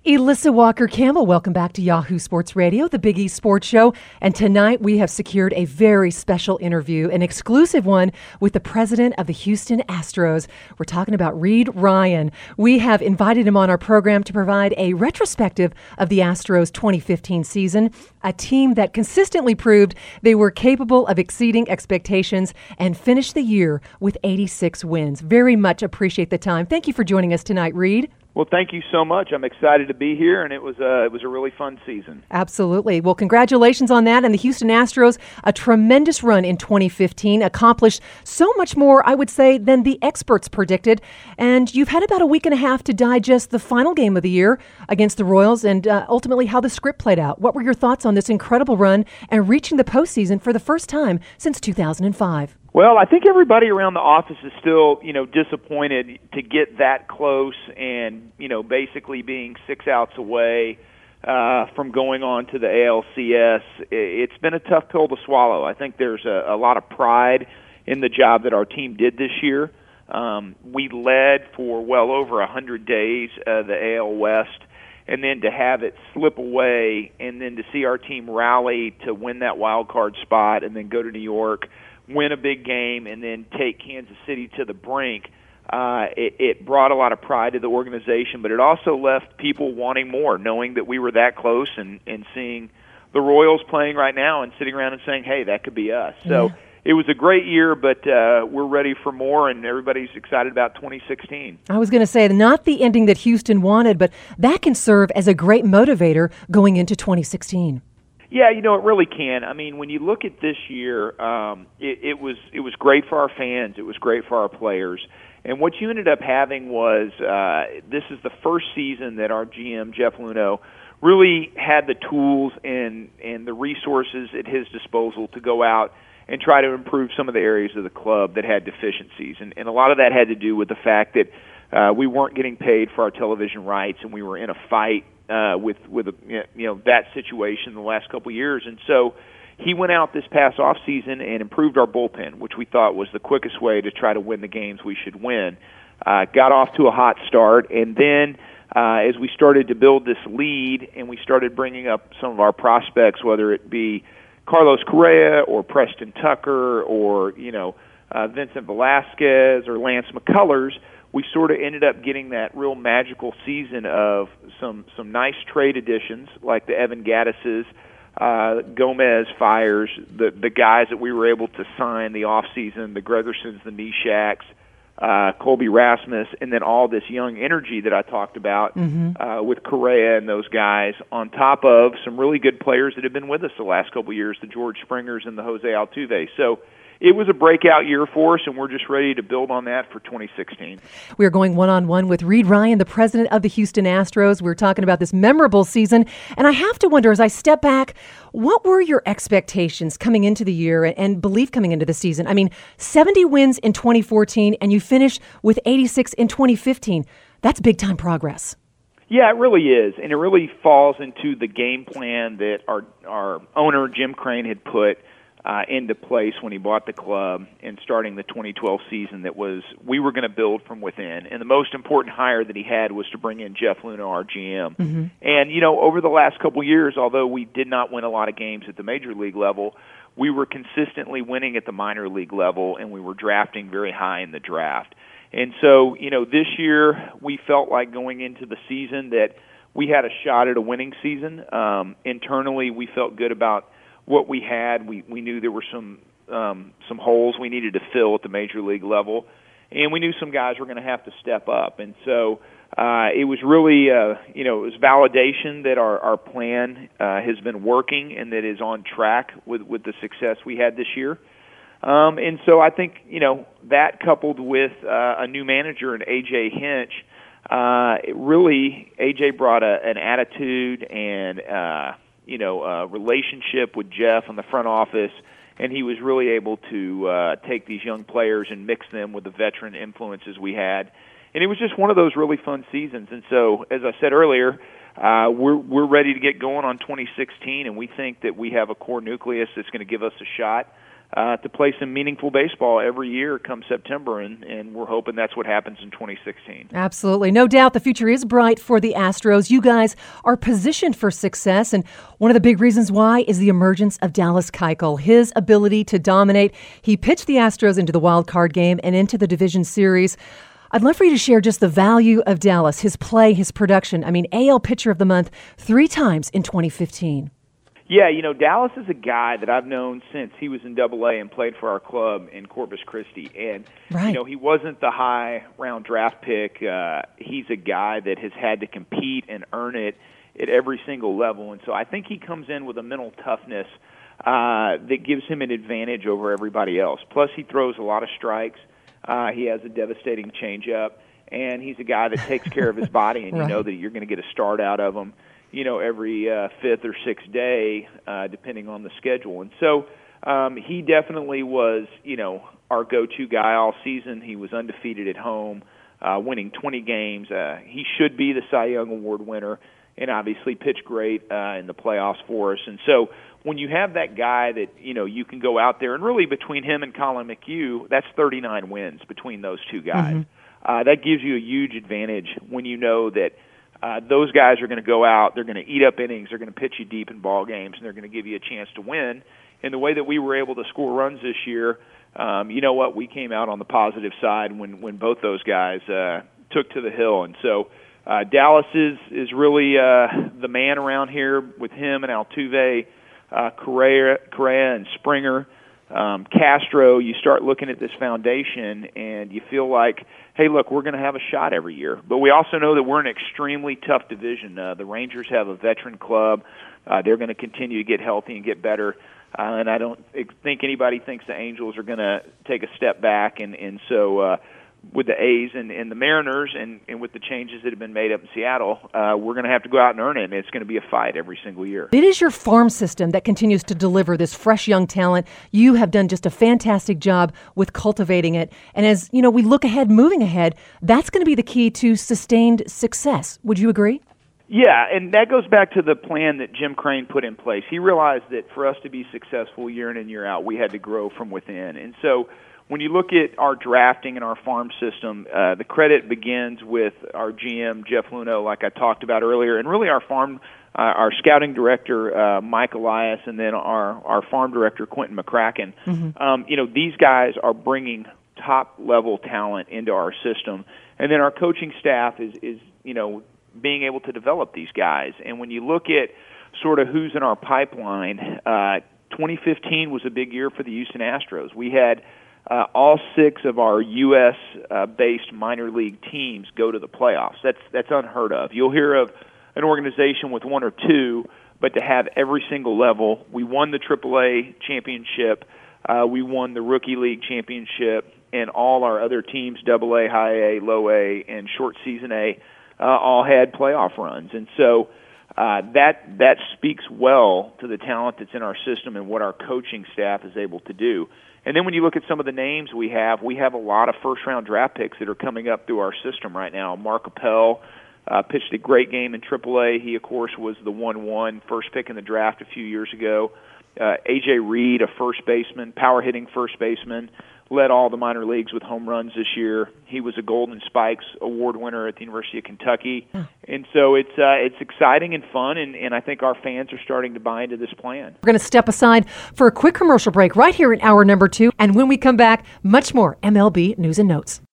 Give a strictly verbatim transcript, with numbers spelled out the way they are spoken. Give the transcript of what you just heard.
Elissa Walker-Campbell, welcome back to Yahoo Sports Radio, the Big East Sports Show. And tonight we have secured a very special interview, an exclusive one with the president of the Houston Astros. We're talking about Reid Ryan. We have invited him on our program to provide a retrospective of the Astros twenty fifteen season, a team that consistently proved they were capable of exceeding expectations and finished the year with eighty-six wins. Very much appreciate the time. Thank you for joining us tonight, Reid. Well, thank you so much. I'm excited to be here, and it was a, it was a really fun season. Absolutely. Well, congratulations on that. And the Houston Astros, a tremendous run in twenty fifteen, accomplished so much more, I would say, than the experts predicted. And you've had about a week and a half to digest the final game of the year against the Royals and uh, ultimately how the script played out. What were your thoughts on this incredible run and reaching the postseason for the first time since two thousand five? Well, I think everybody around the office is still, you know, disappointed to get that close and, you know, basically being six outs away uh, from going on to the A L C S. It's been a tough pill to swallow. I think there's a, a lot of pride in the job that our team did this year. Um, we led for well over one hundred days uh, the A L West, and then to have it slip away and then to see our team rally to win that wild card spot and then go to New York, win a big game, and then take Kansas City to the brink, uh, it, it brought a lot of pride to the organization, but it also left people wanting more, knowing that we were that close and, and seeing the Royals playing right now and sitting around and saying, hey, that could be us. So yeah. It was a great year, but uh, we're ready for more, and everybody's excited about twenty sixteen. I was going to say, not the ending that Houston wanted, but that can serve as a great motivator going into twenty sixteen. Yeah, you know, it really can. I mean, when you look at this year, um, it, it was it was great for our fans. It was great for our players. And what you ended up having was uh, this is the first season that our G M, Jeff Luhnow, really had the tools and, and the resources at his disposal to go out and try to improve some of the areas of the club that had deficiencies. And, and a lot of that had to do with the fact that uh, we weren't getting paid for our television rights, and we were in a fight Uh, with with a, you know that situation the last couple of years, and so he went out this past off season and improved our bullpen, which we thought was the quickest way to try to win the games we should win. Uh, got off to a hot start, and then uh, as we started to build this lead, and we started bringing up some of our prospects, whether it be Carlos Correa or Preston Tucker or you know uh, Vincent Velasquez or Lance McCullers, we sort of ended up getting that real magical season of some some nice trade additions like the Evan Gattises, uh, Gomez Fires, the the guys that we were able to sign the offseason, the Gregersons, the Neshaks, uh, Colby Rasmus, and then all this young energy that I talked about mm-hmm. uh, with Correa and those guys, on top of some really good players that have been with us the last couple of years, the George Springers and the Jose Altuve. So it was a breakout year for us, and we're just ready to build on that for twenty sixteen. We are going one-on-one with Reid Ryan, the president of the Houston Astros. We're talking about this memorable season, and I have to wonder, as I step back, what were your expectations coming into the year and belief coming into the season? I mean, seventy wins in twenty fourteen, and you finished with eighty-six in twenty fifteen. That's big-time progress. Yeah, it really is, and it really falls into the game plan that our, our owner, Jim Crane, had put Uh, into place when he bought the club and starting the twenty twelve season. That was we were going to build from within, and the most important hire that he had was to bring in Jeff Luhnow, our G M. Mm-hmm. And you know, over the last couple of years, although we did not win a lot of games at the major league level, we were consistently winning at the minor league level, and we were drafting very high in the draft. And so, you know, this year we felt like going into the season that we had a shot at a winning season. Um, internally, we felt good about what we had. We we knew there were some um, some holes we needed to fill at the major league level, and we knew some guys were going to have to step up. And so uh, it was really uh, you know it was validation that our our plan uh, has been working and that is on track with with the success we had this year. Um, and so I think you know that coupled with uh, a new manager in A J Hinch, uh, it really A J brought a, an attitude and uh, you know, uh, relationship with Jeff in the front office, and he was really able to uh, take these young players and mix them with the veteran influences we had. And it was just one of those really fun seasons. And so, as I said earlier, uh, we're we're ready to get going on twenty sixteen, and we think that we have a core nucleus that's going to give us a shot uh, to play some meaningful baseball every year come September, and, and we're hoping that's what happens in twenty sixteen. Absolutely. No doubt the future is bright for the Astros. You guys are positioned for success, and one of the big reasons why is the emergence of Dallas Keuchel, his ability to dominate. He pitched the Astros into the wild card game and into the division series. I'd love for you to share just the value of Dallas, his play, his production. I mean, A L Pitcher of the Month three times in twenty fifteen. Yeah, you know, Dallas is a guy that I've known since he was in Double A and played for our club in Corpus Christi. And, right. you know, he wasn't the high-round draft pick. Uh, he's a guy that has had to compete and earn it at every single level. And so I think he comes in with a mental toughness uh, that gives him an advantage over everybody else. Plus, he throws a lot of strikes. Uh, he has a devastating changeup. And he's a guy that takes care of his body, and right. you know that you're going to get a start out of him, you know, every uh, fifth or sixth day, uh, depending on the schedule. And so um, he definitely was, you know, our go-to guy all season. He was undefeated at home, uh, winning twenty games. Uh, he should be the Cy Young Award winner, and obviously pitched great uh, in the playoffs for us. And so when you have that guy that, you know, you can go out there, and really between him and Colin McHugh, that's thirty-nine wins between those two guys. Mm-hmm. Uh, that gives you a huge advantage when you know that Uh, those guys are going to go out, they're going to eat up innings, they're going to pitch you deep in ball games, and they're going to give you a chance to win. And the way that we were able to score runs this year, um, you know what, we came out on the positive side when, when both those guys uh, took to the hill. And so uh, Dallas is, is really uh, the man around here with him and Altuve, uh, Correa, Correa and Springer. Um, Castro, you start looking at this foundation and you feel like, hey, look, we're going to have a shot every year. But we also know that we're an extremely tough division. Uh, the Rangers have a veteran club. Uh, they're going to continue to get healthy and get better. Uh, and I don't think anybody thinks the Angels are going to take a step back. And, and so uh, with the A's and, and the Mariners and, and with the changes that have been made up in Seattle, uh, we're going to have to go out and earn it, and it's going to be a fight every single year. It is your farm system that continues to deliver this fresh young talent. You have done just a fantastic job with cultivating it. And as you know, we look ahead, moving ahead, that's going to be the key to sustained success. Would you agree? Yeah, and that goes back to the plan that Jim Crane put in place. He realized that for us to be successful year in and year out, we had to grow from within. And so when you look at our drafting and our farm system, uh, the credit begins with our G M, Jeff Luno, like I talked about earlier, and really our farm, uh, our scouting director, uh, Mike Elias, and then our, our farm director, Quentin McCracken. Mm-hmm. Um, you know, these guys are bringing top-level talent into our system. And then our coaching staff is, is, you know, being able to develop these guys. And when you look at sort of who's in our pipeline, uh, twenty fifteen was a big year for the Houston Astros. We had Uh, all six of our U S-based uh, minor league teams go to the playoffs. That's that's unheard of. You'll hear of an organization with one or two, but to have every single level. We won the triple A championship. Uh, we won the Rookie League championship, and all our other teams, double A, high A, low A, and short season A, uh, all had playoff runs. And so uh, that that speaks well to the talent that's in our system and what our coaching staff is able to do. And then when you look at some of the names we have, we have a lot of first-round draft picks that are coming up through our system right now. Mark Appel uh, pitched a great game in triple A. He, of course, was the one one first pick in the draft a few years ago. Uh, A J Reed, a first baseman, power-hitting first baseman, led all the minor leagues with home runs this year. He was a Golden Spikes Award winner at the University of Kentucky. And so it's uh, it's exciting and fun, and, and I think our fans are starting to buy into this plan. We're going to step aside for a quick commercial break right here in hour number two. And when we come back, much more M L B News and Notes.